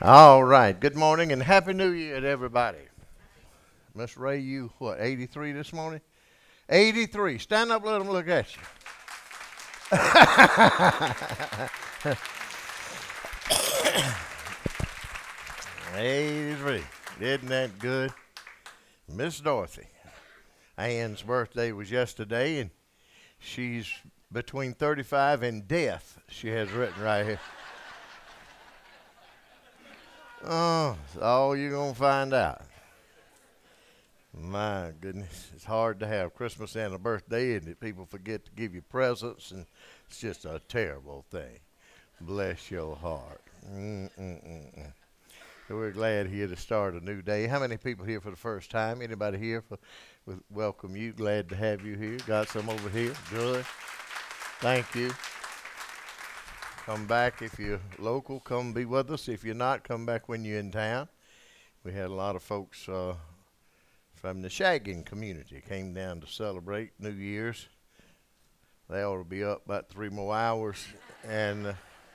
All right. Good morning and Happy New Year to everybody. Miss Ray, you what, 83 this morning? 83. Stand up, let them look at you. 83. Isn't that good? Miss Dorothy. Ann's birthday was yesterday, and she's between 35 and death, she has written right here. Oh, that's all you're going to find out. My goodness, it's hard to have Christmas and a birthday, and that people forget to give you presents, and it's just a terrible thing. Bless your heart. Mm-mm-mm-mm. So we're glad here to start a new day. How many people here for the first time? Anybody here for welcome you? Glad to have you here. Got some over here. Good. Thank you. Come back if you're local. Come be with us. If you're not, come back when you're in town. We had a lot of folks from the shagging community came down to celebrate New Year's. They ought to be up about 3 more hours, and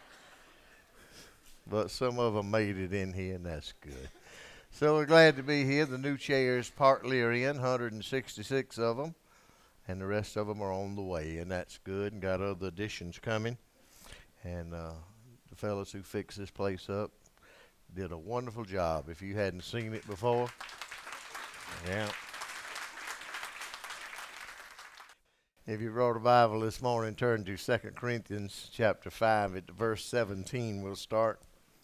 but some of them made it in here, and that's good. So we're glad to be here. The new chairs partly are in, 166 of them, and the rest of them are on the way, and that's good. And got other additions coming, and the fellas who fixed this place up did a wonderful job. If you hadn't seen it before, yeah. If you wrote a Bible this morning, turn to 2 Corinthians chapter 5 at verse 17. We'll start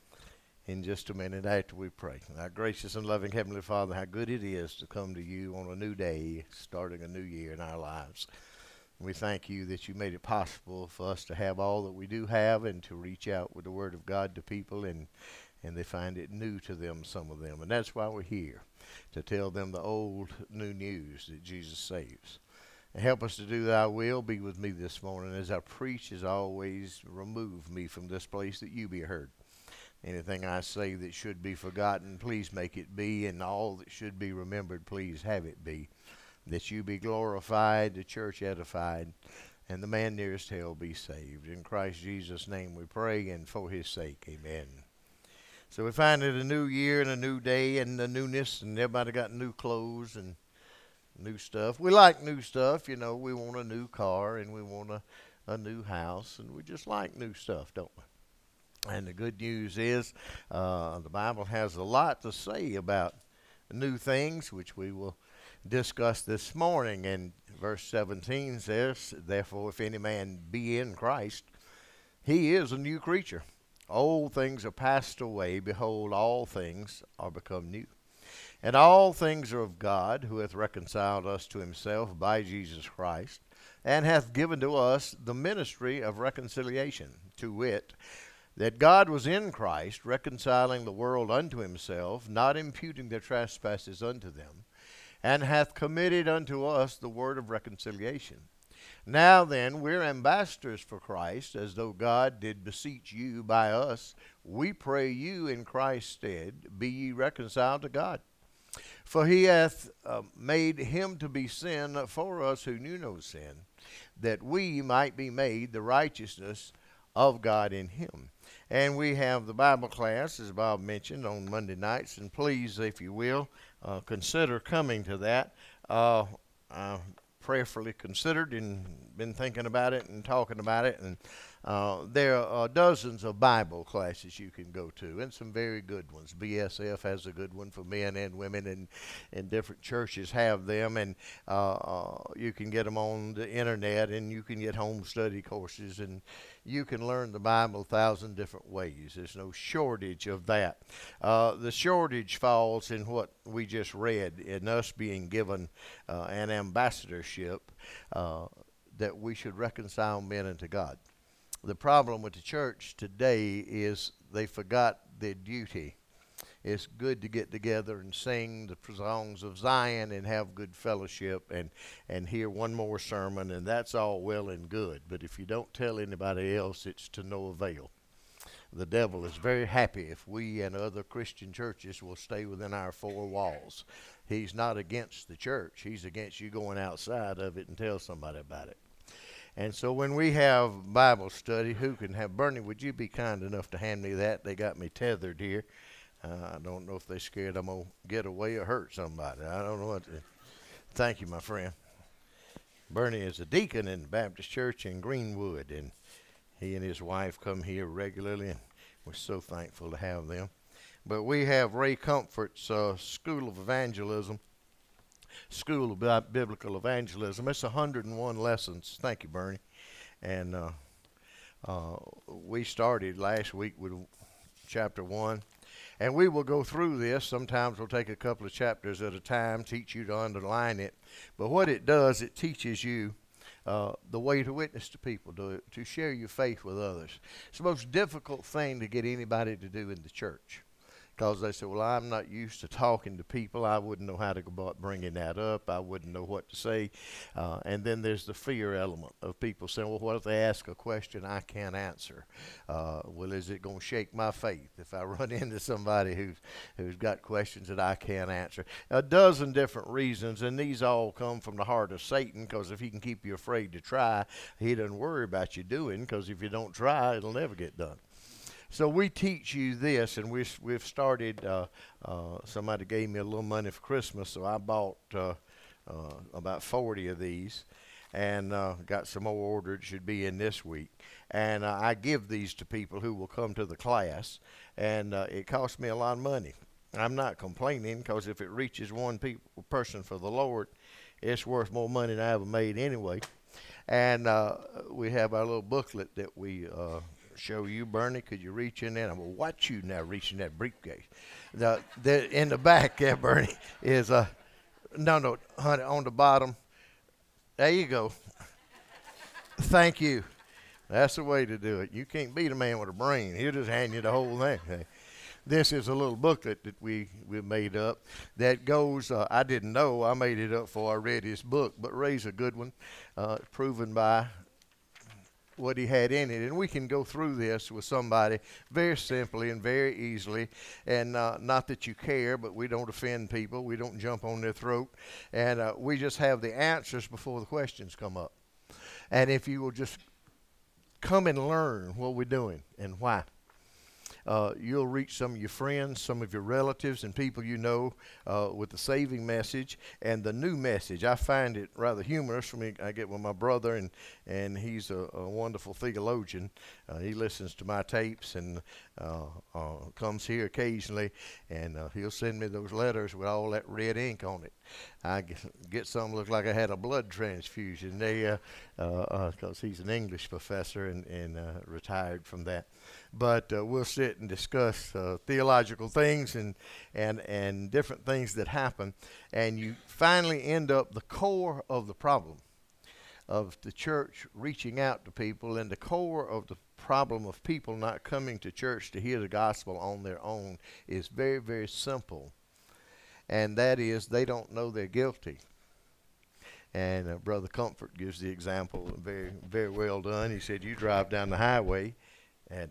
in just a minute after we pray. Our gracious and loving Heavenly Father, how good it is to come to you on a new day, starting a new year in our lives. We thank you that you made it possible for us to have all that we do have and to reach out with the Word of God to people, and they find it new to them, some of them. And that's why we're here, to tell them the old, new news that Jesus saves. And help us to do thy will. Be with me this morning as I preach. As always, remove me from this place that you be heard. Anything I say that should be forgotten, please make it be, and all that should be remembered, please have it be. That you be glorified, the church edified, and the man nearest hell be saved. In Christ Jesus' name we pray, and for his sake, amen. So we find it a new year and a new day and the newness, and everybody got new clothes and new stuff. We like new stuff, you know. We want a new car and we want a new house, and we just like new stuff, don't we? And the good news is the Bible has a lot to say about new things, which we will discuss this morning. And verse 17 says, therefore, if any man be in Christ, he is a new creature. Old things are passed away. Behold, all things are become new. And all things are of God, who hath reconciled us to himself by Jesus Christ, and hath given to us the ministry of reconciliation, to wit, that God was in Christ, reconciling the world unto himself, not imputing their trespasses unto them, and hath committed unto us the word of reconciliation. Now then, we're ambassadors for Christ, as though God did beseech you by us. We pray you in Christ's stead, be ye reconciled to God. For he hath made him to be sin for us who knew no sin, that we might be made the righteousness of God in him. And we have the Bible class, as Bob mentioned, on Monday nights. And please, if you will, consider coming to that. Prayerfully considered and been thinking about it and talking about it. And there are dozens of Bible classes you can go to, and some very good ones. BSF has a good one for men and women, and different churches have them. And you can get them on the internet, and you can get home study courses, and you can learn the Bible 1,000 different ways. There's no shortage of that. The shortage falls in what we just read, in us being given an ambassadorship that we should reconcile men unto God. The problem with the church today is they forgot their duty. It's good to get together and sing the songs of Zion and have good fellowship and hear one more sermon, and that's all well and good. But if you don't tell anybody else, it's to no avail. The devil is very happy if we and other Christian churches will stay within our four walls. He's not against the church. He's against you going outside of it and tell somebody about it. And so when we have Bible study, who can have, Bernie, would you be kind enough to hand me that? They got me tethered here. I don't know if they're scared I'm going to get away or hurt somebody. I don't know what to. Thank you, my friend. Bernie is a deacon in the Baptist Church in Greenwood, and he and his wife come here regularly, and we're so thankful to have them. But we have Ray Comfort's School of Evangelism, School of Biblical Evangelism. It's 101 lessons. Thank you, Bernie. And we started last week with chapter 1. And we will go through this. Sometimes we'll take a couple of chapters at a time, teach you to underline it. But what it does, it teaches you the way to witness to people, to share your faith with others. It's the most difficult thing to get anybody to do in the church. Because they say, well, I'm not used to talking to people. I wouldn't know how to go about bringing that up. I wouldn't know what to say. And then there's the fear element of people saying, well, what if they ask a question I can't answer? Well, is it going to shake my faith if I run into somebody who's got questions that I can't answer? A dozen different reasons, and these all come from the heart of Satan, because if he can keep you afraid to try, he doesn't worry about you doing, because if you don't try, it'll never get done. So we teach you this, and we've started. Somebody gave me a little money for Christmas, so I bought about 40 of these, and got some more ordered. Should be in this week. And I give these to people who will come to the class, and it costs me a lot of money. I'm not complaining, because if it reaches one person for the Lord, it's worth more money than I ever made anyway. And we have our little booklet that we show you. Bernie, could you reach in there? I'm going to watch you now reach in that briefcase. In the back there, Bernie, is no, honey, on the bottom. There you go. Thank you. That's the way to do it. You can't beat a man with a brain. He'll just hand you the whole thing. This is a little booklet that we made up that goes, I didn't know, I made it up before I read his book, but Ray's a good one, proven by what he had in it. And we can go through this with somebody very simply and very easily, and not that you care, but we don't offend people. We don't jump on their throat, and we just have the answers before the questions come up. And if you will just come and learn what we're doing and why, you'll reach some of your friends, some of your relatives, and people you know with the saving message and the new message. I find it rather humorous. I get with my brother, and he's a wonderful theologian. He listens to my tapes and comes here occasionally, and he'll send me those letters with all that red ink on it. I get some look like I had a blood transfusion. Because he's an English professor and retired from that. But we'll sit and discuss theological things and different things that happen, and you finally end up the core of the problem of the church reaching out to people, and the core of the problem of people not coming to church to hear the gospel on their own is very, very simple, and that is they don't know they're guilty. And Brother Comfort gives the example, very, very well done. He said, you drive down the highway at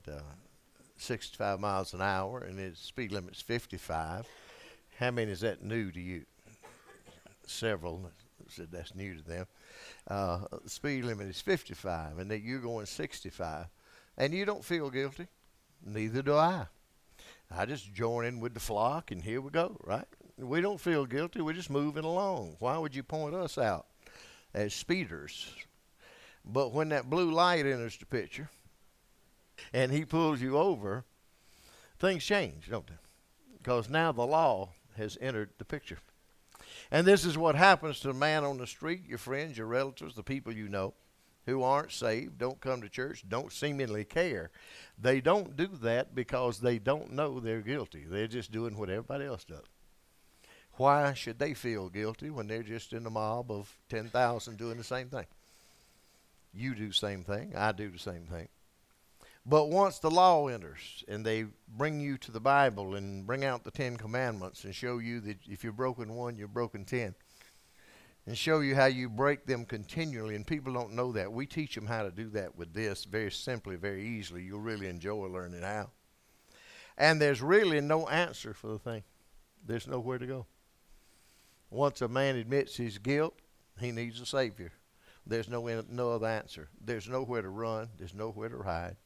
65 miles an hour, and the speed limit's 55. How many is that new to you? Several said that's new to them. The speed limit is 55, and that you're going 65, and you don't feel guilty. Neither do I. I just join in with the flock, and here we go, right? We don't feel guilty. We're just moving along. Why would you point us out as speeders? But when that blue light enters the picture and he pulls you over, things change, don't they? Because now the law has entered the picture. And this is what happens to the man on the street, your friends, your relatives, the people you know who aren't saved, don't come to church, don't seemingly care. They don't do that because they don't know they're guilty. They're just doing what everybody else does. Why should they feel guilty when they're just in a mob of 10,000 doing the same thing? You do the same thing. I do the same thing. But once the law enters and they bring you to the Bible and bring out the 10 Commandments and show you that if you've broken one, you've broken 10, and show you how you break them continually, and people don't know that. We teach them how to do that with this very simply, very easily. You'll really enjoy learning how. And there's really no answer for the thing. There's nowhere to go. Once a man admits his guilt, he needs a Savior. There's no other answer. There's nowhere to run. There's nowhere to hide.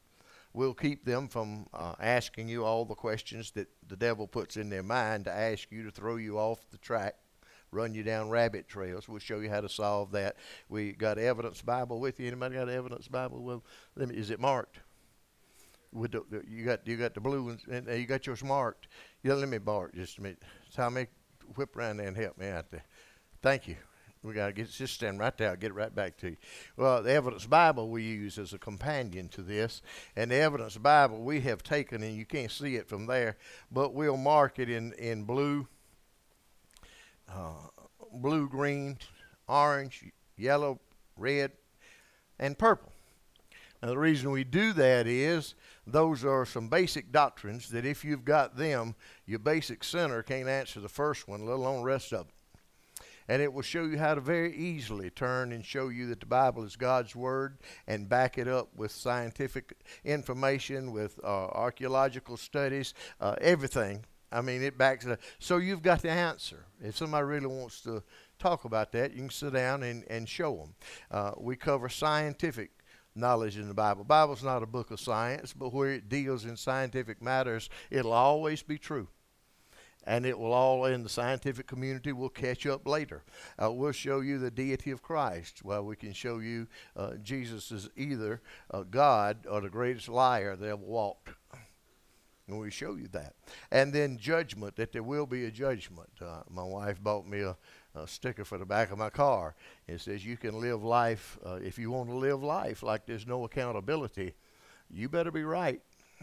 will keep them from asking you all the questions that the devil puts in their mind to ask you, to throw you off the track, run you down rabbit trails. We'll show you how to solve that. We got Evidence Bible with you. Anybody got an Evidence Bible? Well, is it marked? With you got the blue ones, and you got yours marked. Yeah, let me borrow it just a minute. Tommy, whip around there and help me out there. Thank you. We got to just stand right there. I'll get it right back to you. Well, the Evidence Bible we use as a companion to this. And the Evidence Bible we have taken, and you can't see it from there, but we'll mark it in blue, blue, green, orange, yellow, red, and purple. Now, the reason we do that is those are some basic doctrines that if you've got them, your basic sinner can't answer the first one, let alone the rest of them. And it will show you how to very easily turn and show you that the Bible is God's Word, and back it up with scientific information, with archaeological studies, everything. I mean, it backs it up. So you've got the answer. If somebody really wants to talk about that, you can sit down and show them. We cover scientific knowledge in the Bible. The Bible's not a book of science, but where it deals in scientific matters, it'll always be true. And it will all, in the scientific community, will catch up later. We'll show you the deity of Christ. Well, we can show you Jesus is either God or the greatest liar that ever walked. And we show you that. And then judgment, that there will be a judgment. My wife bought me a sticker for the back of my car. It says, you can live life, if you want to live life like there's no accountability, you better be right.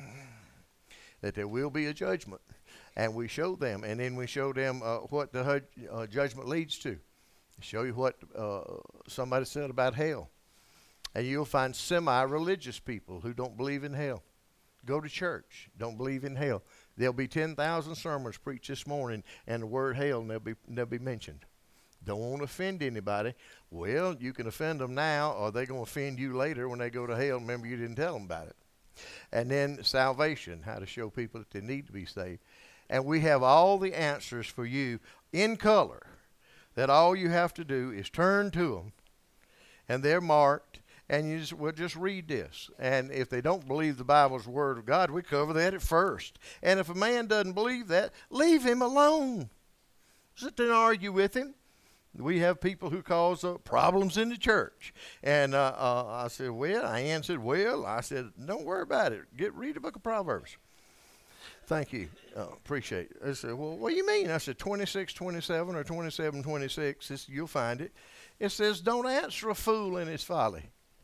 That there will be a judgment. And we show them, and then we show them what the judgment leads to. Show you what somebody said about hell. And you'll find semi-religious people who don't believe in hell. Go to church, don't believe in hell. There'll be 10,000 sermons preached this morning, and the word hell never be mentioned. Don't want to offend anybody. Well, you can offend them now, or they're going to offend you later when they go to hell. Remember, you didn't tell them about it. And then salvation, how to show people that they need to be saved. And we have all the answers for you in color, that all you have to do is turn to them, and they're marked, and we'll just read this. And if they don't believe the Bible's the Word of God, we cover that at first. And if a man doesn't believe that, leave him alone. Sit there and argue with him. We have people who cause problems in the church. And I said, well, Ann said, well, I said, don't worry about it. Read the book of Proverbs. Thank you. Appreciate it. I said, well, what do you mean? I said, 26:27 or 27:26. You'll find it. It says, don't answer a fool in his folly.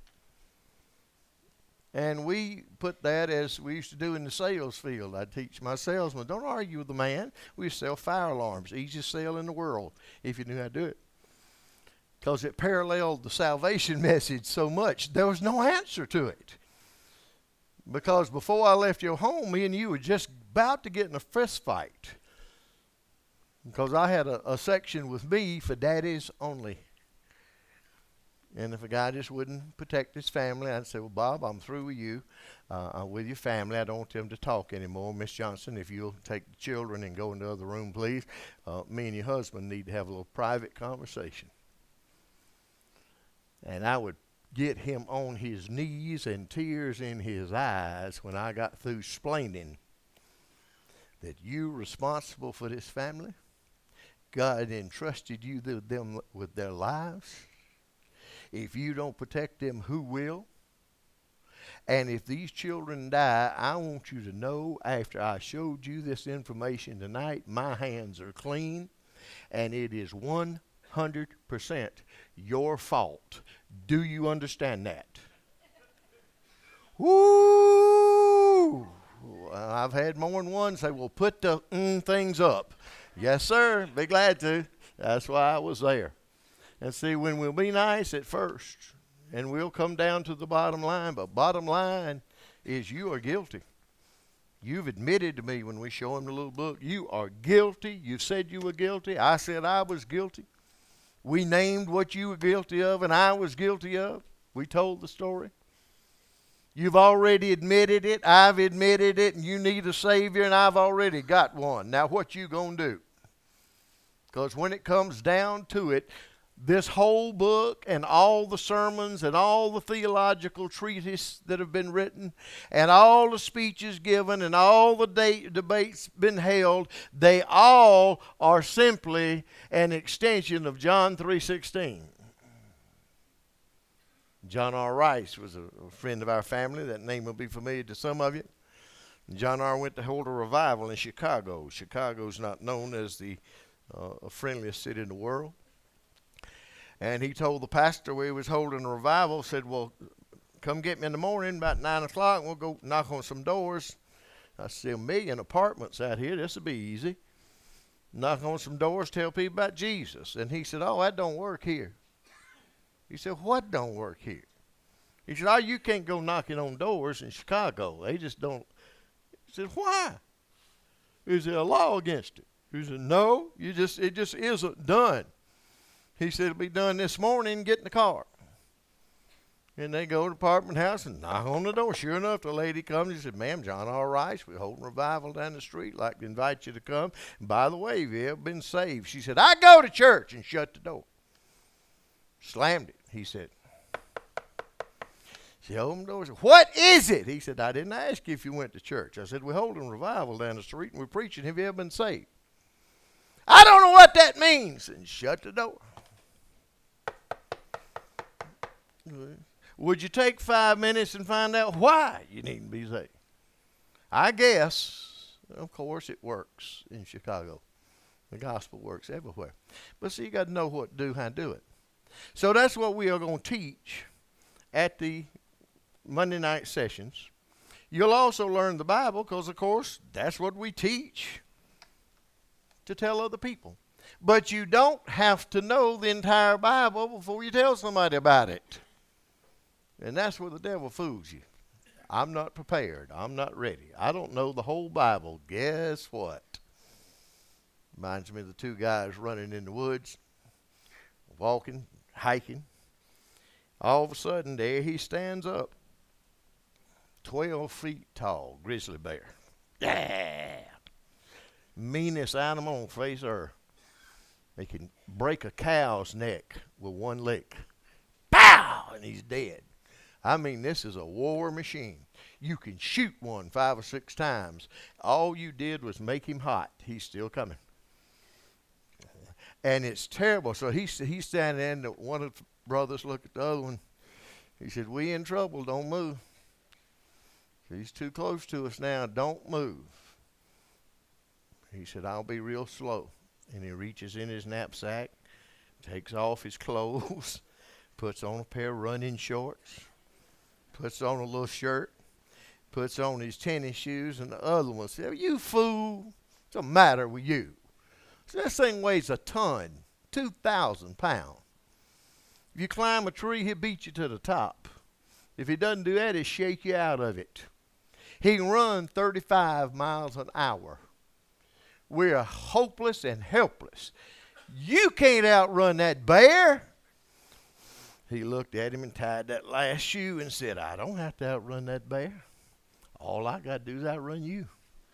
And we put that as we used to do in the sales field. I'd teach my salesmen, don't argue with the man. We sell fire alarms, easiest sale in the world, if you knew how to do it. Because it paralleled the salvation message so much, there was no answer to it. Because before I left your home, me and you were just about to get in a fist fight. Because I had a section with me for daddies only. And if a guy just wouldn't protect his family, I'd say, well, Bob, I'm through with you, with your family. I don't want them to talk anymore. Miss Johnson, if you'll take the children and go in the other room, please. Me and your husband need to have a little private conversation. And I would get him on his knees and tears in his eyes when I got through explaining that you're responsible for this family. God entrusted you them with their lives. If you don't protect them, who will? And if these children die, I want you to know after I showed you this information tonight, my hands are clean, and it is 100% your fault. Do you understand that? Woo! I've had more than one say, well, put the things up. Yes, sir. Be glad to. That's why I was there. And see, when we'll be nice at first, and we'll come down to the bottom line, but bottom line is you are guilty. You've admitted to me when we show him the little book, you are guilty. You said you were guilty. I said I was guilty. We named what you were guilty of and I was guilty of. We told the story. You've already admitted it. I've admitted it, and you need a Savior, and I've already got one. Now what you going to do? Because when it comes down to it, This whole book and all the sermons and all the theological treatises that have been written and all the speeches given and all the debates been held, they all are simply an extension of John 3:16. John R. Rice was a friend of our family. That name will be familiar to some of you. John R. went to hold a revival in Chicago. Chicago's not known as the friendliest city in the world. And he told the pastor where he was holding a revival, said, well, come get me in the morning about 9 o'clock, and we'll go knock on some doors. I see 1 million apartments out here. This will be easy. Knock on some doors, tell people about Jesus. And he said, oh, that don't work here. He said, what don't work here? He said, oh, you can't go knocking on doors in Chicago. They just don't. He said, why? Is there a law against it? He said, no, it just isn't done. He said, it'll be done this morning, get in the car. And they go to the apartment house and knock on the door. Sure enough, the lady comes and said, ma'am, John R. Rice, we're holding revival down the street. Like to invite you to come. And by the way, have you ever been saved? She said, I go to church, and shut the door. Slammed it, he said. She opened the door and said, what is it? He said, I didn't ask you if you went to church. I said, we're holding revival down the street and we're preaching. Have you ever been saved? I don't know what that means. And shut the door. Would you take 5 minutes and find out why you need to be saved? I guess, of course, it works in Chicago. The gospel works everywhere. But see, you got to know what to do, how to do it. So that's what we are going to teach at the Monday night sessions. You'll also learn the Bible because, of course, that's what we teach to tell other people. But you don't have to know the entire Bible before you tell somebody about it. And that's where the devil fools you. I'm not prepared. I'm not ready. I don't know the whole Bible. Guess what? Reminds me of the two guys running in the woods, walking, hiking. All of a sudden, there he stands up. 12 feet tall, grizzly bear. Yeah! Meanest animal on the face of earth. They can break a cow's neck with one lick. Pow! And he's dead. I mean, this is a war machine. You can shoot one 5 or 6 times. All you did was make him hot. He's still coming. And it's terrible. So he's standing there, and one of the brothers looked at the other one. He said, we in trouble. Don't move. He's too close to us now. Don't move. He said, I'll be real slow. And he reaches in his knapsack, takes off his clothes, puts on a pair of running shorts, puts on a little shirt, puts on his tennis shoes, and the other one said, you fool, what's the matter with you? So this thing weighs a ton, 2,000 pounds. If you climb a tree, he'll beat you to the top. If he doesn't do that, he'll shake you out of it. He can run 35 miles an hour. We're hopeless and helpless. You can't outrun that bear. He looked at him and tied that last shoe and said, I don't have to outrun that bear. All I got to do is outrun you.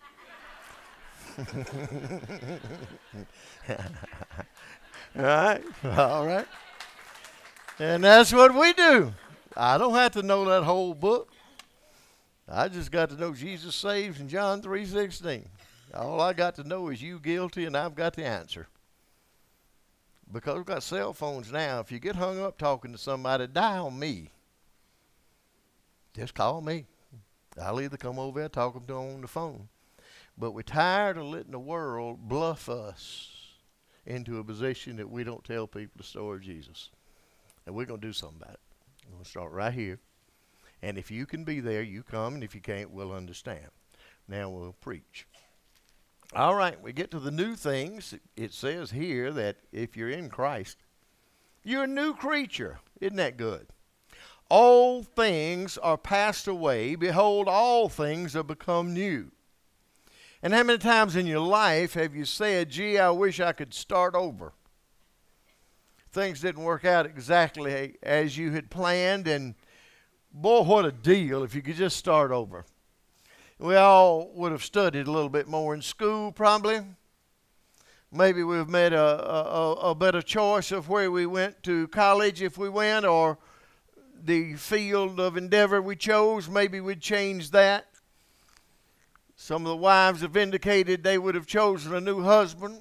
All right. And that's what we do. I don't have to know that whole book. I just got to know Jesus saves in John 3:16. All I got to know is you guilty and I've got the answer. Because we've got cell phones now. If you get hung up talking to somebody, dial me. Just call me. I'll either come over there and talk to them on the phone. But we're tired of letting the world bluff us into a position that we don't tell people the story of Jesus. And we're going to do something about it. We're going to start right here. And if you can be there, you come. And if you can't, we'll understand. Now we'll preach. All right, we get to the new things. It says here that if you're in Christ, you're a new creature. Isn't that good? All things are passed away. Behold, all things have become new. And how many times in your life have you said, gee, I wish I could start over? Things didn't work out exactly as you had planned, and boy, what a deal if you could just start over. We all would have studied a little bit more in school, probably. Maybe we've made a better choice of where we went to college if we went, or the field of endeavor we chose. Maybe we'd change that. Some of the wives have indicated they would have chosen a new husband.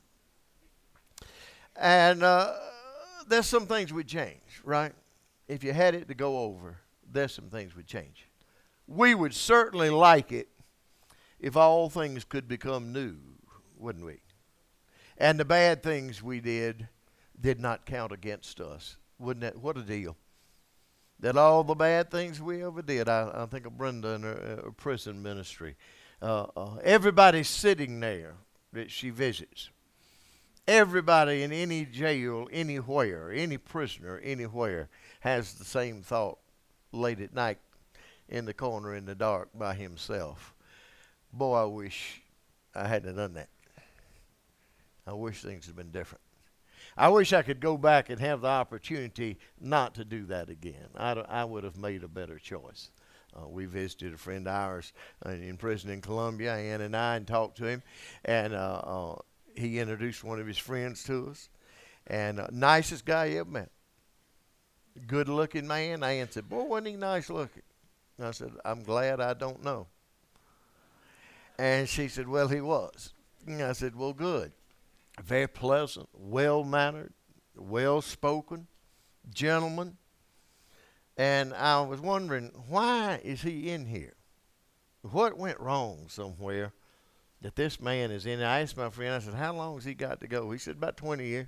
And there's some things we'd change, right? If you had it to go over, there's some things we'd change. We would certainly like it if all things could become new, wouldn't we? And the bad things we did not count against us. Wouldn't that? What a deal. That all the bad things we ever did, I think of Brenda and her prison ministry. Everybody sitting there that she visits. Everybody in any jail, anywhere, any prisoner, anywhere, has the same thought late at night in the corner in the dark by himself. Boy, I wish I hadn't done that. I wish things had been different. I wish I could go back and have the opportunity not to do that again. I would have made a better choice. We visited a friend of ours in prison in Columbia, Ann and I, and talked to him. And he introduced one of his friends to us. And nicest guy you ever met. Good-looking man. Ann said, boy, wasn't he nice looking? And I said, I'm glad I don't know. And she said, well, he was. And I said, well, good. Very pleasant, well-mannered, well-spoken, gentleman. And I was wondering, why is he in here? What went wrong somewhere that this man is in? I asked my friend, I said, how long has he got to go? He said, about 20 years.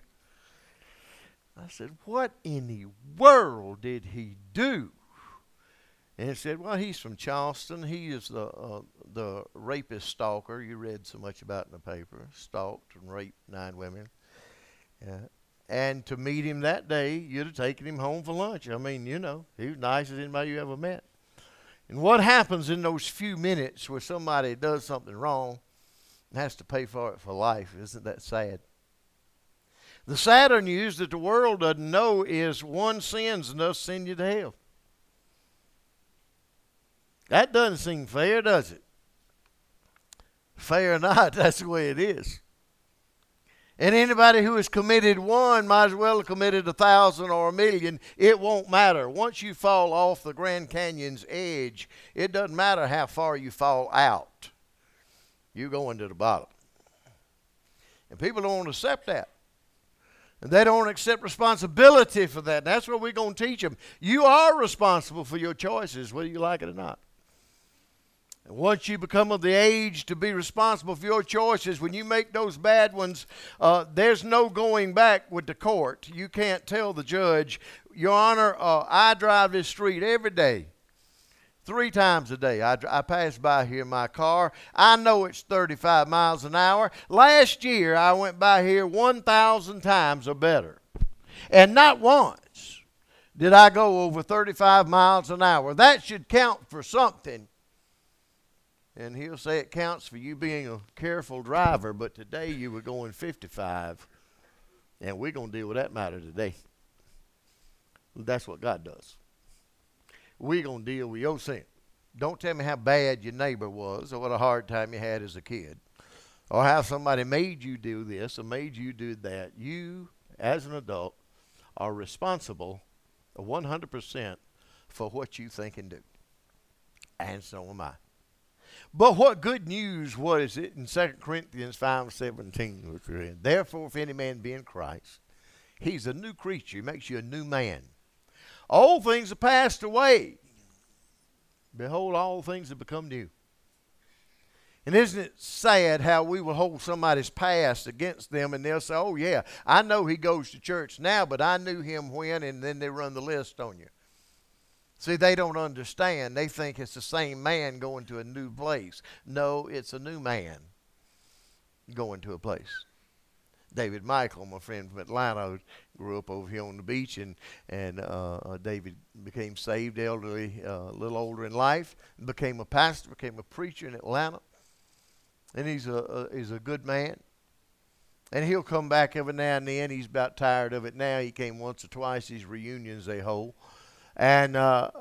I said, what in the world did he do? And he said, well, he's from Charleston. He is the rapist stalker you read so much about in the paper. Stalked and raped 9 women. And to meet him that day, you'd have taken him home for lunch. I mean, you know, he was nice as anybody you ever met. And what happens in those few minutes where somebody does something wrong and has to pay for it for life? Isn't that sad? The sadder news that the world doesn't know is one sin's enough to send you to hell. That doesn't seem fair, does it? Fair or not, that's the way it is. And anybody who has committed one might as well have committed 1,000 or 1,000,000. It won't matter. Once you fall off the Grand Canyon's edge, it doesn't matter how far you fall out. You're going to the bottom. And people don't accept that. And they don't accept responsibility for that. And that's what we're going to teach them. You are responsible for your choices, whether you like it or not. And once you become of the age to be responsible for your choices, when you make those bad ones, there's no going back with the court. You can't tell the judge, Your Honor, I drive this street every day, 3 times a day. I pass by here in my car. I know it's 35 miles an hour. Last year, I went by here 1,000 times or better. And not once did I go over 35 miles an hour. That should count for something. And he'll say it counts for you being a careful driver, but today you were going 55. And we're going to deal with that matter today. That's what God does. We're going to deal with your sin. Don't tell me how bad your neighbor was or what a hard time you had as a kid or how somebody made you do this or made you do that. You, as an adult, are responsible 100% for what you think and do. And so am I. But what good news was it in 2 Corinthians 5:17, which we're in? Therefore, if any man be in Christ, he's a new creature. He makes you a new man. Old things are passed away. Behold, all things have become new. And isn't it sad how we will hold somebody's past against them and they'll say, oh, yeah, I know he goes to church now, but I knew him when, and then they run the list on you. See, they don't understand. They think it's the same man going to a new place. No, it's a new man going to a place. David Michael, my friend from Atlanta, grew up over here on the beach, and David became saved, elderly, a little older in life, became a pastor, became a preacher in Atlanta, and he's a good man. And he'll come back every now and then. He's about tired of it now. He came once or twice. These reunions they hold. And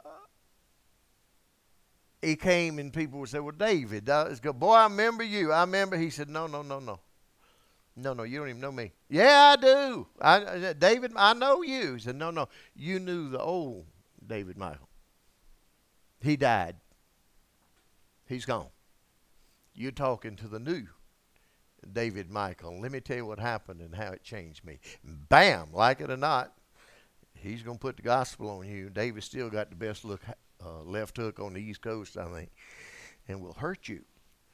he came and people would say, well, David, boy, I remember you. I remember. He said, no. No, no, you don't even know me. Yeah, I do. David, I know you. He said, no, no, you knew the old David Michael. He died. He's gone. You're talking to the new David Michael. Let me tell you what happened and how it changed me. Bam, like it or not, he's going to put the gospel on you. David still got the best left hook on the East Coast, I think, and will hurt you.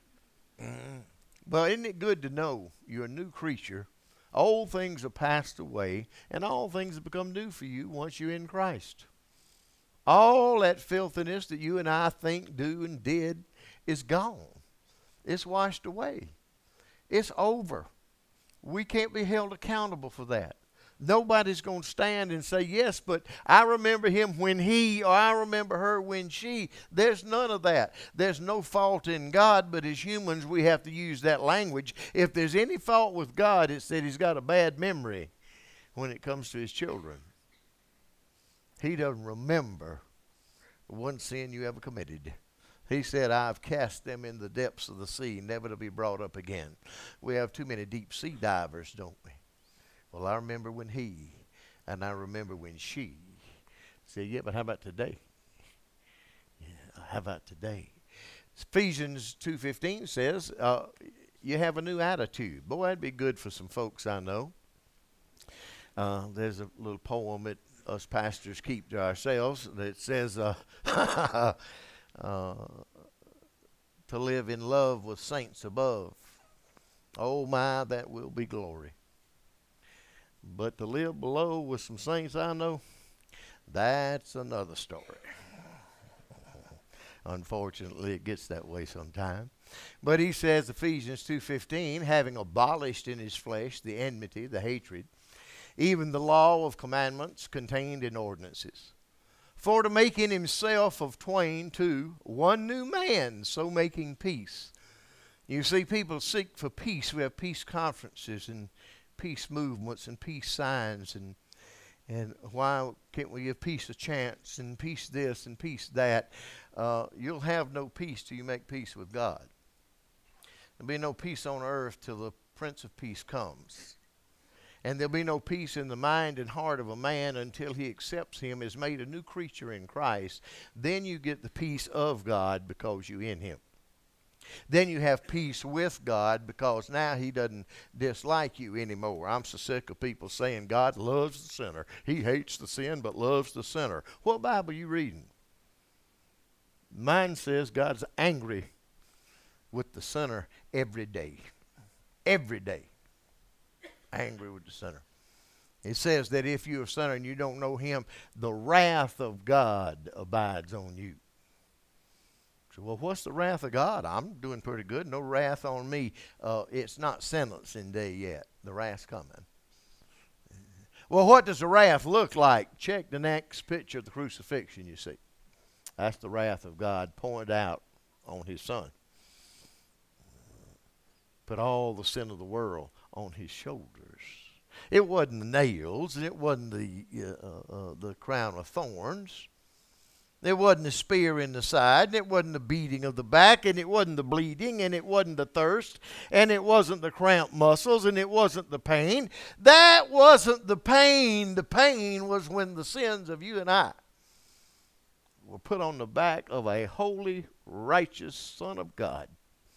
But isn't it good to know you're a new creature? Old things are passed away, and all things have become new for you once you're in Christ. All that filthiness that you and I think, do, and did is gone. It's washed away. It's over. We can't be held accountable for that. Nobody's going to stand and say, yes, but I remember him when he, or I remember her when she. There's none of that. There's no fault in God, but as humans, we have to use that language. If there's any fault with God, it's that he's got a bad memory when it comes to his children. He doesn't remember one sin you ever committed. He said, I've cast them in the depths of the sea, never to be brought up again. We have too many deep sea divers, don't we? Well, I remember when he, and I remember when she. Say, yeah, but how about today? Yeah, how about today? Ephesians 2:15 says, you have a new attitude. Boy, that'd be good for some folks I know. There's a little poem that us pastors keep to ourselves that says, to live in love with saints above. Oh my, that will be glory. But to live below with some saints I know, that's another story. Unfortunately, it gets that way sometime. But he says, Ephesians 2:15, having abolished in his flesh the enmity, the hatred, even the law of commandments contained in ordinances, for to make in himself of twain two one new man, so making peace. You see, people seek for peace. We have peace conferences and peace movements and peace signs, and why can't we give peace a chance, and peace this and peace that? You'll have no peace till you make peace with God. There'll be no peace on earth till the Prince of Peace comes. And there'll be no peace in the mind and heart of a man until he accepts him as made a new creature in Christ. Then you get the peace of God because you're in him. Then you have peace with God because now he doesn't dislike you anymore. I'm so sick of people saying God loves the sinner. He hates the sin but loves the sinner. What Bible are you reading? Mine says God's angry with the sinner every day. Every day. Angry with the sinner. It says that if you're a sinner and you don't know him, the wrath of God abides on you. So, well, what's the wrath of God? I'm doing pretty good. No wrath on me. It's not sentencing day yet. The wrath's coming. Well, what does the wrath look like? Check the next picture of the crucifixion, you see. That's the wrath of God poured out on his son. Put all the sin of the world on his shoulders. It wasn't the nails, and it wasn't the crown of thorns. It wasn't the spear in the side, and it wasn't the beating of the back, and it wasn't the bleeding, and it wasn't the thirst, and it wasn't the cramped muscles, and it wasn't the pain. That wasn't the pain. The pain was when the sins of you and I were put on the back of a holy, righteous Son of God.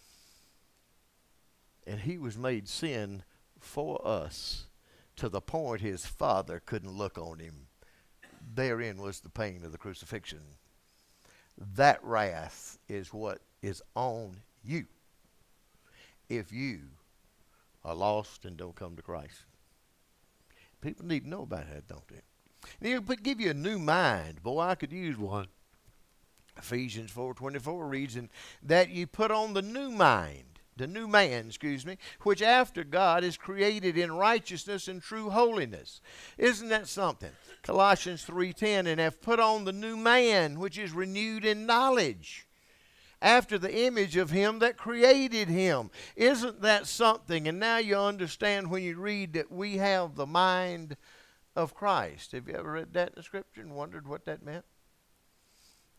And he was made sin for us to the point his Father couldn't look on him. Therein was the pain of the crucifixion. That wrath is what is on you if you are lost and don't come to Christ. People need to know about that, don't they? He'll give you a new mind. Boy, I could use one. Ephesians 4:24 reads, and that you put on the new mind. The new man, which after God is created in righteousness and true holiness. Isn't that something? Colossians 3:10, and have put on the new man, which is renewed in knowledge, after the image of him that created him. Isn't that something? And now you understand when you read that we have the mind of Christ. Have you ever read that in the scripture and wondered what that meant?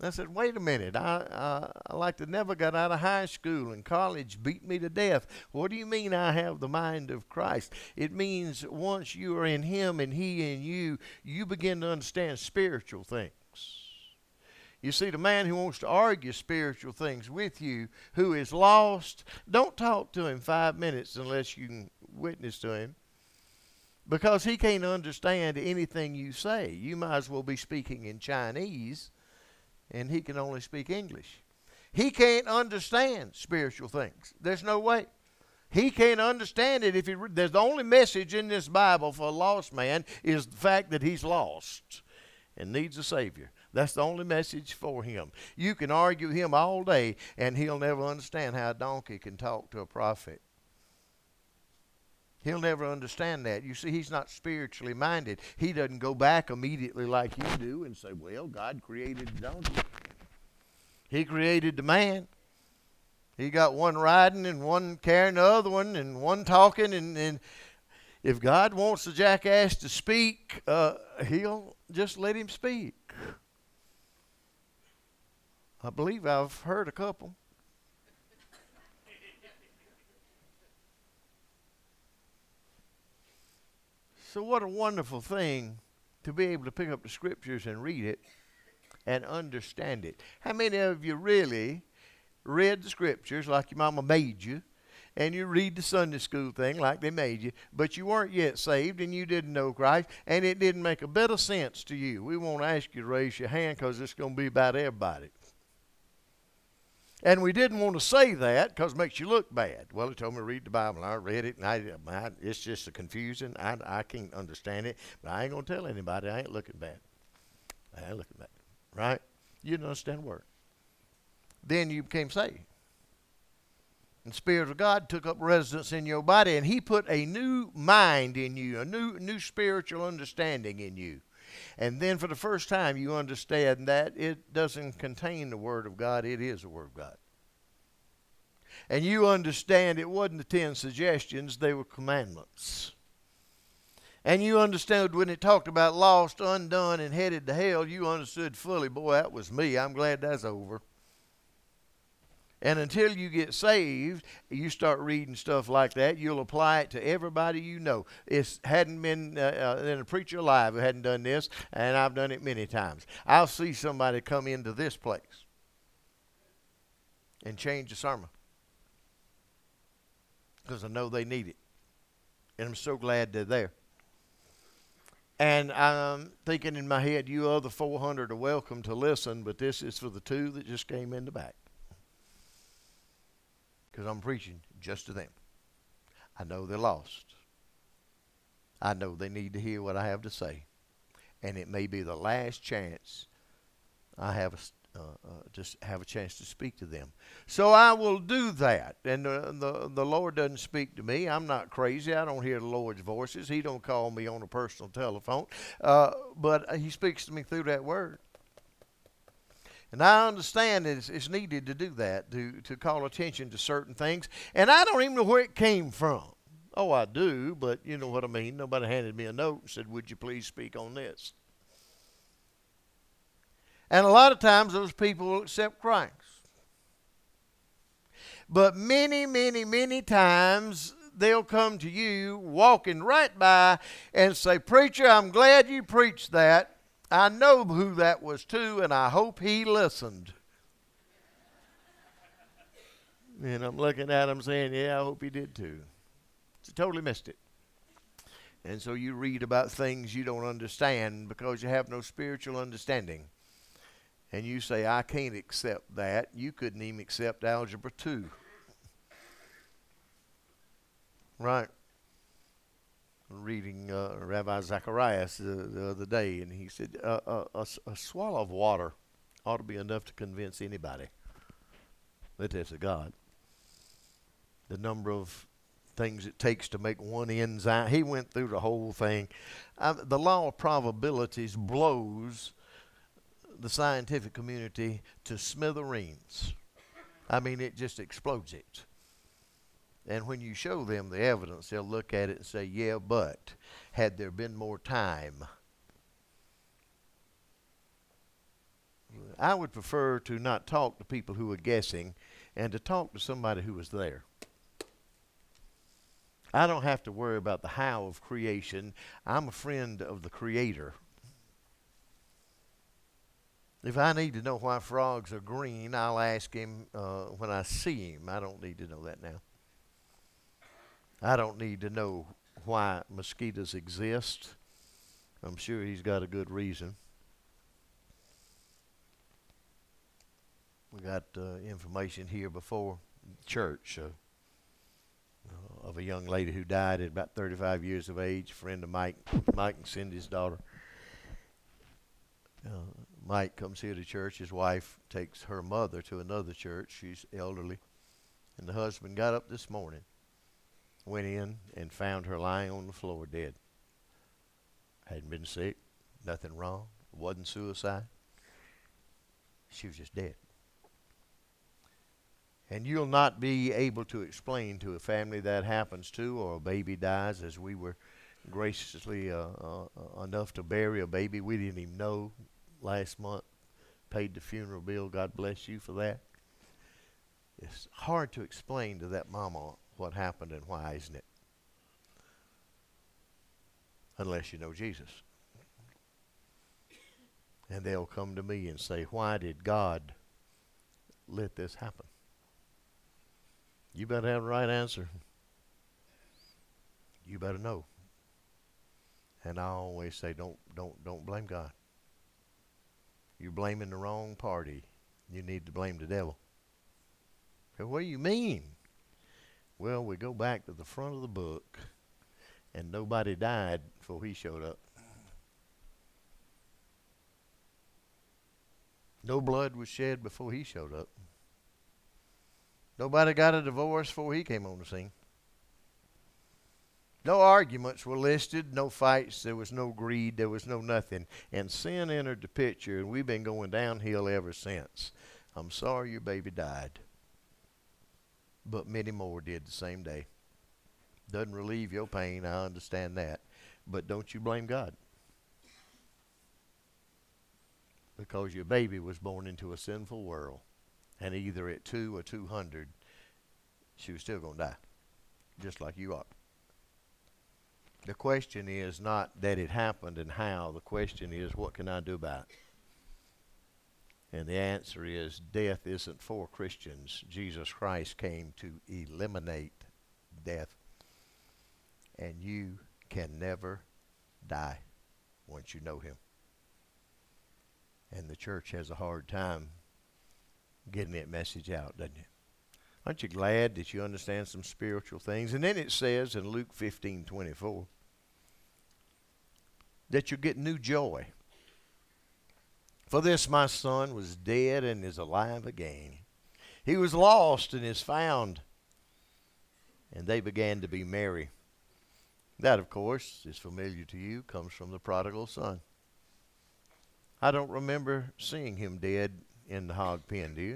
I said, wait a minute. I like to never got out of high school and college beat me to death. What do you mean I have the mind of Christ? It means once you are in Him and He in you, you begin to understand spiritual things. You see, the man who wants to argue spiritual things with you, who is lost, don't talk to him 5 minutes unless you can witness to him. Because he can't understand anything you say. You might as well be speaking in Chinese, and he can only speak English. He can't understand spiritual things. There's no way. He can't understand it if he. There's the only message in this Bible for a lost man is the fact that he's lost and needs a Savior. That's the only message for him. You can argue him all day, and he'll never understand how a donkey can talk to a prophet. He'll never understand that. You see, he's not spiritually minded. He doesn't go back immediately like you do and say, well, God created the donkey. He created the man. He got one riding and one carrying the other one and one talking. And if God wants the jackass to speak, he'll just let him speak. I believe I've heard a couple. So what a wonderful thing to be able to pick up the scriptures and read it and understand it. How many of you really read the scriptures like your mama made you, and you read the Sunday school thing like they made you, but you weren't yet saved and you didn't know Christ, and it didn't make a bit of sense to you? We won't ask you to raise your hand because it's going to be about everybody. And we didn't want to say that because it makes you look bad. Well, he told me to read the Bible. I read it, and it's just a confusing. I can't understand it, but I ain't going to tell anybody. I ain't looking bad. I ain't looking bad. Right? You didn't understand the word. Then you became saved. And the Spirit of God took up residence in your body, and He put a new mind in you, a new spiritual understanding in you. And then for the first time you understand that it doesn't contain the Word of God, it is the Word of God. And you understand it wasn't the 10 suggestions, they were commandments. And you understood when it talked about lost, undone, and headed to hell, you understood fully, boy, that was me. I'm glad that's over. And until you get saved, you start reading stuff like that, you'll apply it to everybody you know. It hadn't been in a preacher alive who hadn't done this, and I've done it many times. I'll see somebody come into this place and change the sermon because I know they need it. And I'm so glad they're there. And I'm thinking in my head, you other 400 are welcome to listen, but this is for the 2 that just came in the back. Because I'm preaching just to them. I know they're lost. I know they need to hear what I have to say. And it may be the last chance I have just have a chance to speak to them. So I will do that. And the Lord doesn't speak to me. I'm not crazy. I don't hear the Lord's voices. He don't call me on a personal telephone. But He speaks to me through that word. And I understand that it's needed to do that, to call attention to certain things. And I don't even know where it came from. Oh, I do, but you know what I mean. Nobody handed me a note and said, would you please speak on this? And a lot of times those people will accept Christ. But many, many, many times they'll come to you walking right by and say, preacher, I'm glad you preached that. I know who that was to, and I hope he listened. And I'm looking at him saying, yeah, I hope he did too. So totally missed it. And so you read about things you don't understand because you have no spiritual understanding. And you say, I can't accept that. You couldn't even accept Algebra 2. Right. Reading Rabbi Zacharias the other day, and he said a swallow of water ought to be enough to convince anybody that there's a God. The number of things it takes to make one enzyme. He went through the whole thing. The law of probabilities blows the scientific community to smithereens. I mean, it just explodes it. And when you show them the evidence, they'll look at it and say, yeah, but had there been more time, I would prefer to not talk to people who are guessing and to talk to somebody who was there. I don't have to worry about the how of creation. I'm a friend of the Creator. If I need to know why frogs are green, I'll ask him when I see him. I don't need to know that now. I don't need to know why mosquitoes exist. I'm sure he's got a good reason. We got information here before church of a young lady who died at about 35 years of age, a friend of Mike and Cindy's daughter. Mike comes here to church. His wife takes her mother to another church. She's elderly. And the husband got up this morning, went in, and found her lying on the floor dead. Hadn't been sick, nothing wrong, wasn't suicide. She was just dead. And you'll not be able to explain to a family that happens to, or a baby dies, as we were graciously enough to bury a baby we didn't even know last month, paid the funeral bill. God bless you for that. It's hard to explain to that mama what happened and why, isn't it? Unless you know Jesus. And they'll come to me and say, why did God let this happen? You better have the right answer. You better know. And I always say, don't blame God. You're blaming the wrong party. You need to blame the devil. Okay, what do you mean? Well, we go back to the front of the book, and nobody died before he showed up. No blood was shed before he showed up. Nobody got a divorce before he came on the scene. No arguments were listed, no fights, there was no greed, there was no nothing. And sin entered the picture, and we've been going downhill ever since. I'm sorry your baby died. But many more did the same day. Doesn't relieve your pain, I understand that. But don't you blame God. Because your baby was born into a sinful world. And either at 2 or 200, she was still going to die. Just like you are. The question is not that it happened and how. The question is, what can I do about it? And the answer is, death isn't for Christians. Jesus Christ came to eliminate death. And you can never die once you know him. And the church has a hard time getting that message out, doesn't it? Aren't you glad that you understand some spiritual things? And then it says in Luke 15:24 that you get new joy. For this my son was dead and is alive again. He was lost and is found. And they began to be merry. That, of course, is familiar to you, comes from the prodigal son. I don't remember seeing him dead in the hog pen, do you?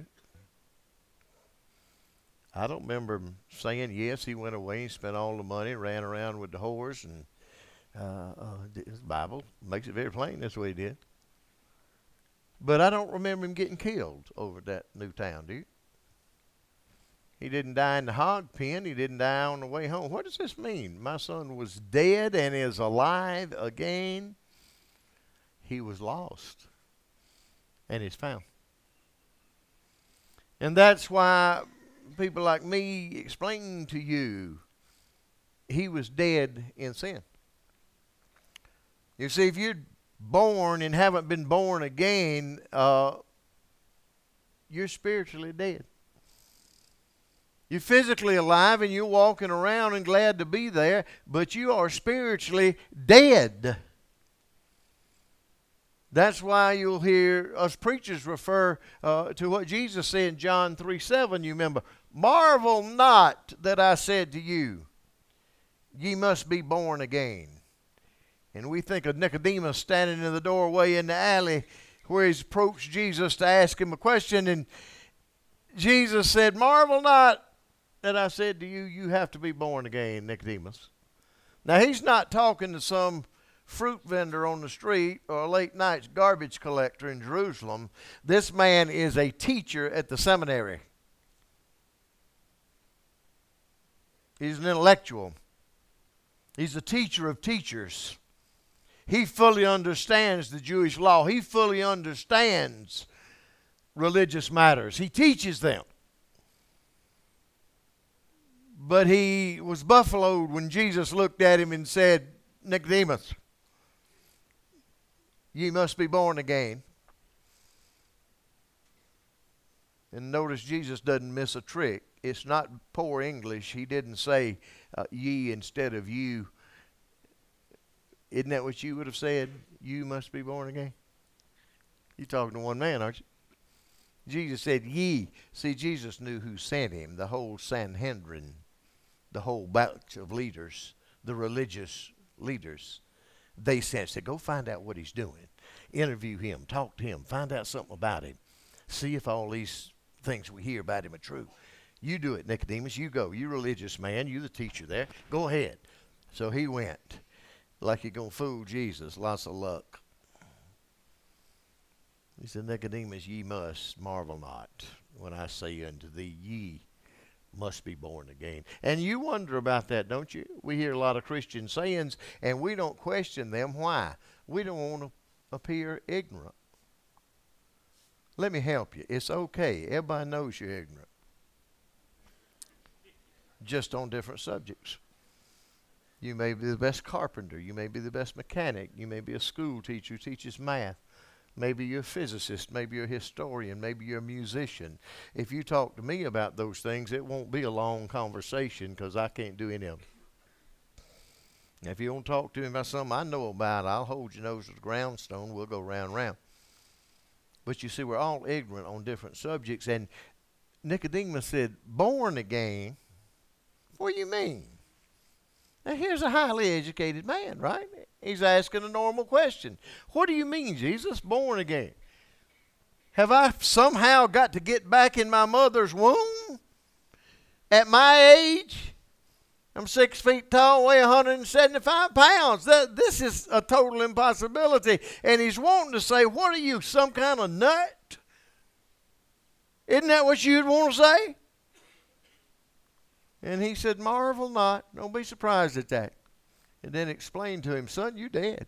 I don't remember him saying, yes, he went away and spent all the money, ran around with the whores, and the Bible makes it very plain that's what he did. But I don't remember him getting killed over that new town, do you? He didn't die in the hog pen. He didn't die on the way home. What does this mean? My son was dead and is alive again. He was lost and is found. And that's why people like me explain to you he was dead in sin. You see, if you're born and haven't been born again, you're spiritually dead. You're physically alive and you're walking around and glad to be there, but you are spiritually dead. That's why you'll hear us preachers refer to what Jesus said in John 3:7. You remember, marvel not that I said to you, ye must be born again. And we think of Nicodemus standing in the doorway in the alley where he's approached Jesus to ask him a question. And Jesus said, marvel not that I said to you, you have to be born again, Nicodemus. Now, he's not talking to some fruit vendor on the street or a late night garbage collector in Jerusalem. This man is a teacher at the seminary. He's an intellectual. He's a teacher of teachers. He fully understands the Jewish law. He fully understands religious matters. He teaches them. But he was buffaloed when Jesus looked at him and said, Nicodemus, ye must be born again. And notice Jesus doesn't miss a trick. It's not poor English. He didn't say ye instead of you. Isn't that what you would have said? You must be born again. You're talking to one man, aren't you? Jesus said ye. See, Jesus knew who sent him. The whole Sanhedrin, the whole batch of leaders, the religious leaders, they said, go find out what he's doing. Interview him. Talk to him. Find out something about him. See if all these things we hear about him are true. You do it, Nicodemus. You go. You religious man. You the teacher there. Go ahead. So he went. Like you're going to fool Jesus. Lots of luck. He said, Nicodemus, ye must marvel not when I say unto thee, ye must be born again. And you wonder about that, don't you? We hear a lot of Christian sayings, and we don't question them. Why? We don't want to appear ignorant. Let me help you. It's okay. Everybody knows you're ignorant. Just on different subjects. You may be the best carpenter. You may be the best mechanic. You may be a school teacher who teaches math. Maybe you're a physicist. Maybe you're a historian. Maybe you're a musician. If you talk to me about those things, it won't be a long conversation because I can't do any of them. If you want to talk to me about something I know about, I'll hold your nose to the groundstone. We'll go round and round. But you see, we're all ignorant on different subjects. And Nicodemus said, born again? What do you mean? Now, here's a highly educated man, right? He's asking a normal question. What do you mean, Jesus, born again? Have I somehow got to get back in my mother's womb? At my age, I'm 6 feet tall, weigh 175 pounds. This is a total impossibility. And he's wanting to say, what are you, some kind of nut? Isn't that what you'd want to say? And he said, marvel not. Don't be surprised at that. And then explained to him, son, you dead.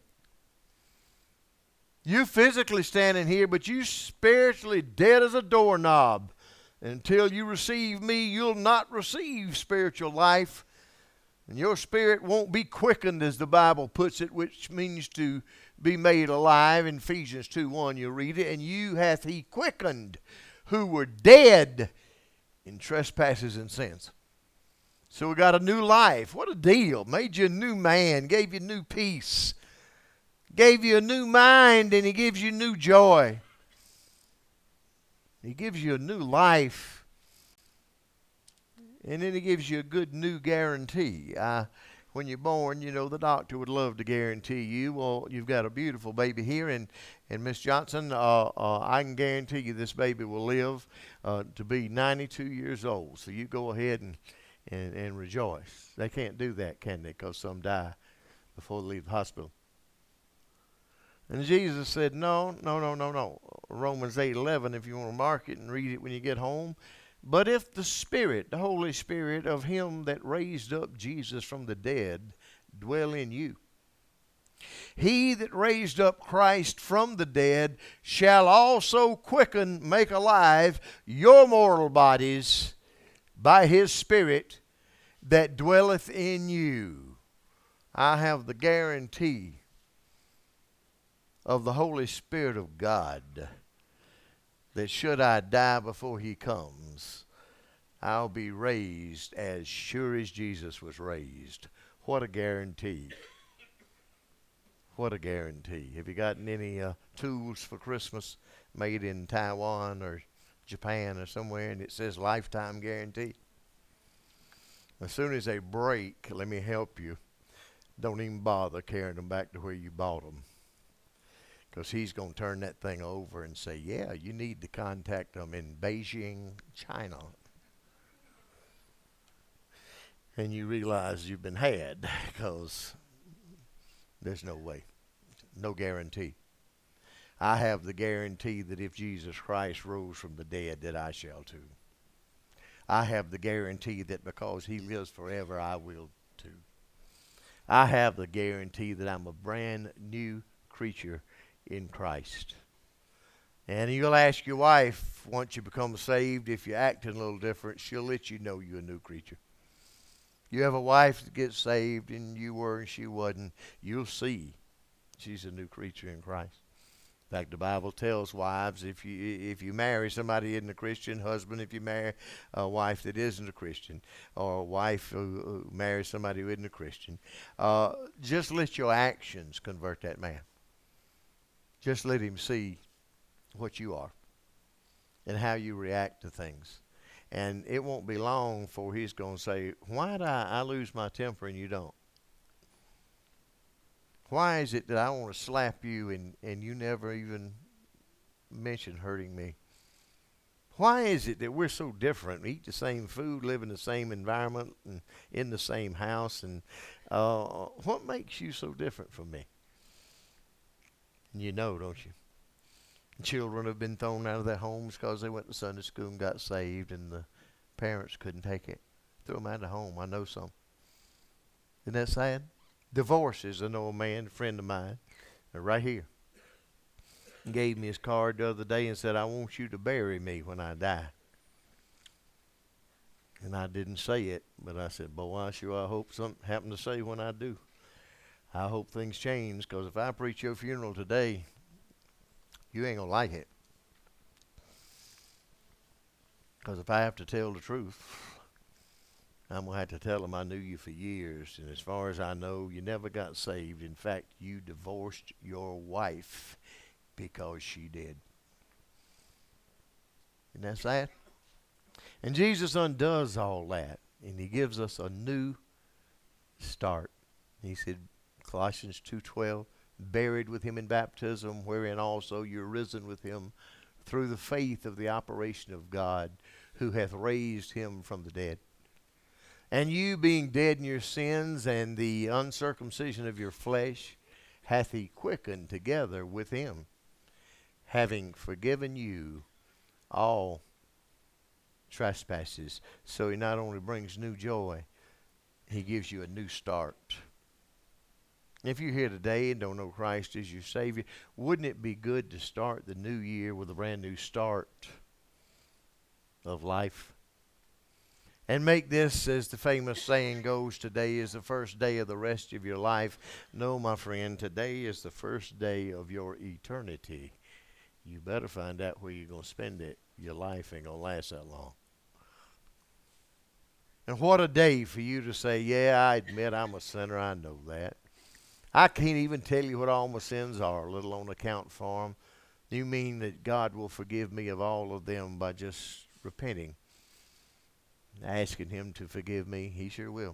You physically standing here, but you spiritually dead as a doorknob. Until you receive me, you'll not receive spiritual life. And your spirit won't be quickened, as the Bible puts it, which means to be made alive. In Ephesians 2:1, you read it. And you hath he quickened, who were dead in trespasses and sins. So we got a new life. What a deal. Made you a new man. Gave you new peace. Gave you a new mind, and he gives you new joy. He gives you a new life. And then he gives you a good new guarantee. When you're born, you know, the doctor would love to guarantee you, well, you've got a beautiful baby here, and Miss Johnson, I can guarantee you this baby will live to be 92 years old. So you go ahead and rejoice. They can't do that, can they? Because some die before they leave the hospital. And Jesus said, no. Romans 8:11, if you want to mark it and read it when you get home. But if the Spirit, the Holy Spirit of him that raised up Jesus from the dead, dwell in you, he that raised up Christ from the dead shall also quicken, make alive your mortal bodies by his Spirit that dwelleth in you. I have the guarantee of the Holy Spirit of God that should I die before he comes, I'll be raised as sure as Jesus was raised. What a guarantee. What a guarantee. Have you gotten any tools for Christmas made in Taiwan or Japan or somewhere, and it says lifetime guarantee? As soon as they break, let me help you, don't even bother carrying them back to where you bought them. Because he's going to turn that thing over and say, yeah, you need to contact them in Beijing, China. And you realize you've been had, because there's no way. No guarantee. I have the guarantee that if Jesus Christ rose from the dead, that I shall too. I have the guarantee that because he lives forever, I will too. I have the guarantee that I'm a brand new creature in Christ. And you'll ask your wife, once you become saved, if you're acting a little different, she'll let you know you're a new creature. You have a wife that gets saved and you were and she wasn't, you'll see she's a new creature in Christ. In fact, the Bible tells wives, if you marry somebody who isn't a Christian, husband, if you marry a wife that isn't a Christian, or a wife who marries somebody who isn't a Christian, just let your actions convert that man. Just let him see what you are and how you react to things. And it won't be long before he's going to say, why do I lose my temper and you don't? Why is it that I want to slap you and you never even mention hurting me? Why is it that we're so different? We eat the same food, live in the same environment, and in the same house. And what makes you so different from me? And you know, don't you? Children have been thrown out of their homes because they went to Sunday school and got saved, and the parents couldn't take it. Threw them out of the home. I know some. Isn't that sad? Divorces. I know a man, a friend of mine, right here, gave me his card the other day and said, I want you to bury me when I die. And I didn't say it, but I said, boy, I hope something happens to say when I do. I hope things change, because if I preach your funeral today, you ain't going to like it. Because if I have to tell the truth, I'm going to have to tell them I knew you for years. And as far as I know, you never got saved. In fact, you divorced your wife because she did. Isn't that sad? And Jesus undoes all that. And he gives us a new start. He said, Colossians 2:12, buried with him in baptism, wherein also you're risen with him through the faith of the operation of God, who hath raised him from the dead. And you, being dead in your sins and the uncircumcision of your flesh, hath he quickened together with him, having forgiven you all trespasses. So he not only brings new joy, he gives you a new start. If you're here today and don't know Christ as your Savior, wouldn't it be good to start the new year with a brand new start of life? And make this, as the famous saying goes, today is the first day of the rest of your life. No, my friend, today is the first day of your eternity. You better find out where you're going to spend it. Your life ain't going to last that long. And what a day for you to say, yeah, I admit I'm a sinner. I know that. I can't even tell you what all my sins are, let alone account for them. You mean that God will forgive me of all of them by just repenting, asking him to forgive me? He sure will.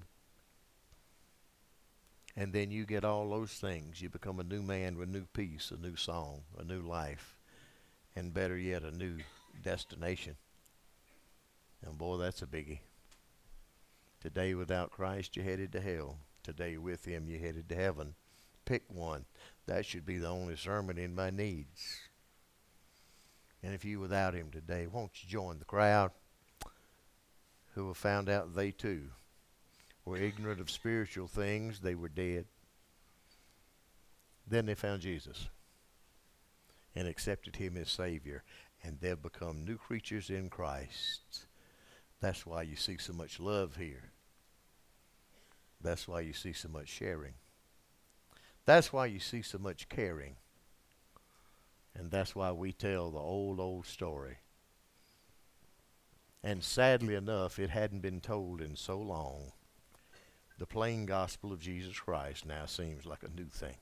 And then you get all those things. You become a new man with new peace, a new song, a new life, and better yet, a new destination. And boy, that's a biggie. Today without Christ, you're headed to hell. Today with him, you're headed to heaven. Pick one. That should be the only sermon in my needs. And if you without him today, won't you join the crowd who have found out they too were ignorant of spiritual things? They were dead. Then they found Jesus and accepted him as Savior, and they've become new creatures in Christ. That's why you see so much love here. That's why you see so much sharing. That's why you see so much caring. And that's why we tell the old story. And sadly enough, it hadn't been told in so long. The plain gospel of Jesus Christ now seems like a new thing.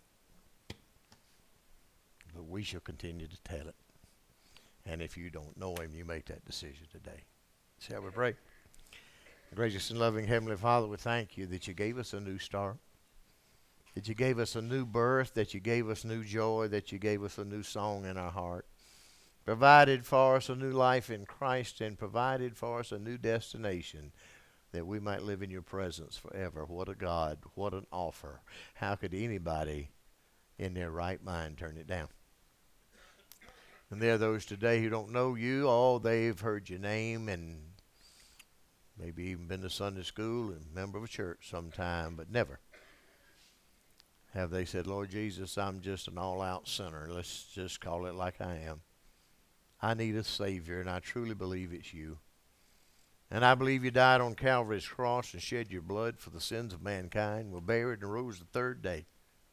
But we shall continue to tell it. And if you don't know him, you make that decision today. Shall we pray? Gracious and loving Heavenly Father, we thank you that you gave us a new start, that you gave us a new birth, that you gave us new joy, that you gave us a new song in our heart, provided for us a new life in Christ, and provided for us a new destination that we might live in your presence forever. What a God, what an offer. How could anybody in their right mind turn it down. And there are those today who don't know you. Oh, they've heard your name and maybe even been to Sunday school and member of a church sometime, but never have they said, Lord Jesus, I'm just an all-out sinner. Let's just call it like I am. I need a Savior, and I truly believe it's you. And I believe you died on Calvary's cross and shed your blood for the sins of mankind, were buried and rose the third day.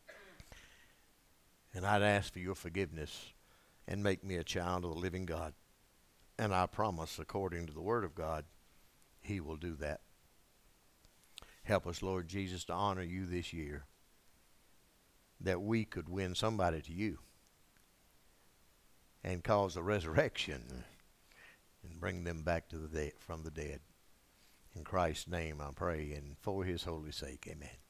And I'd ask for your forgiveness and make me a child of the living God. And I promise, according to the Word of God, He will do that. Help us, Lord Jesus, to honor you this year, that we could win somebody to you and cause a resurrection and bring them back to from the dead. In Christ's name I pray, and for his holy sake, amen.